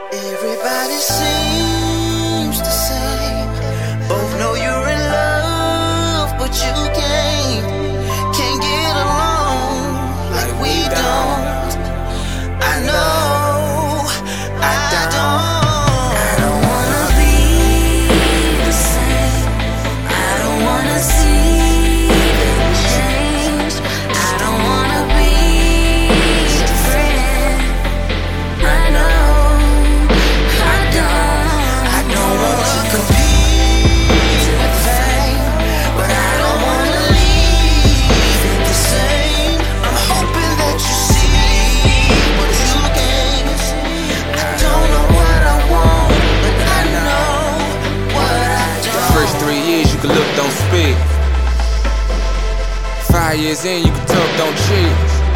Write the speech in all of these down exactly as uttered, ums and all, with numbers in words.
Everybody seems the same. Both know you're in love, but you can't, can't get along like we don't. I know, I don't. I don't wanna be the same. I don't wanna see them change. I don't wanna be your friend. I know. Look, don't speak. Five years in, you can talk, don't cheat.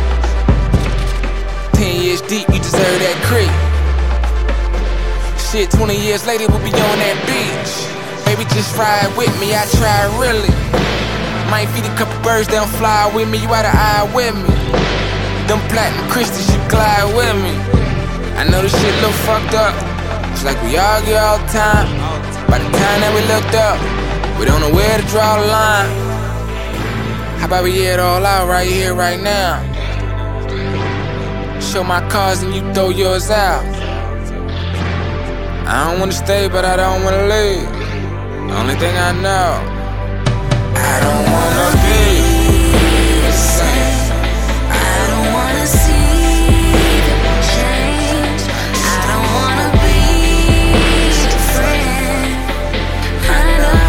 Ten years deep, you deserve that creek. Shit, twenty years later, we'll be on that beach. Baby, just ride with me, I try really. Might feed a couple birds, they don't fly with me. You out of eye with me. Them platinum crystals, you glide with me. I know this shit look fucked up. It's like we argue all the time. By the time that we looked up, we don't know where to draw the line. How about we hear it all out right here, right now? Show my cards and you throw yours out. I don't wanna stay, but I don't wanna leave. The only thing I know, I don't wanna be the same. I don't wanna see them change. I don't wanna be your friend. I know.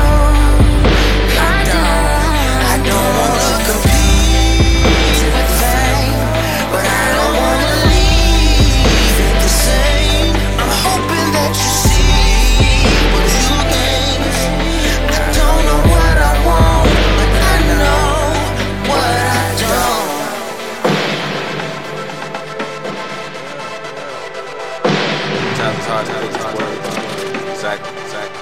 It's hard to put these words. Exactly, exactly.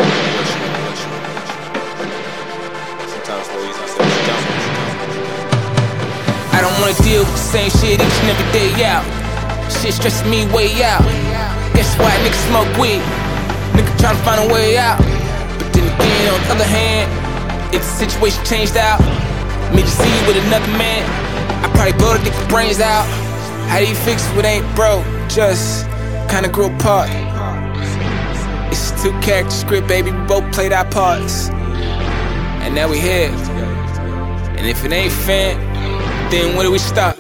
Sometimes it's easy to say what you don't. I don't wanna deal with the same shit each and every day out. Shit stresses me way out. Guess why niggas smoke weed? Nigga tryna find a way out. But then again, on the other hand, if the situation changed out, me to see you with another man, I probably blow the nigga brains out. How do you fix it when it ain't broke? Just kinda grew apart. It's a two-character script, baby, we both played our parts. And now we here. And if it ain't fair, then where do we start?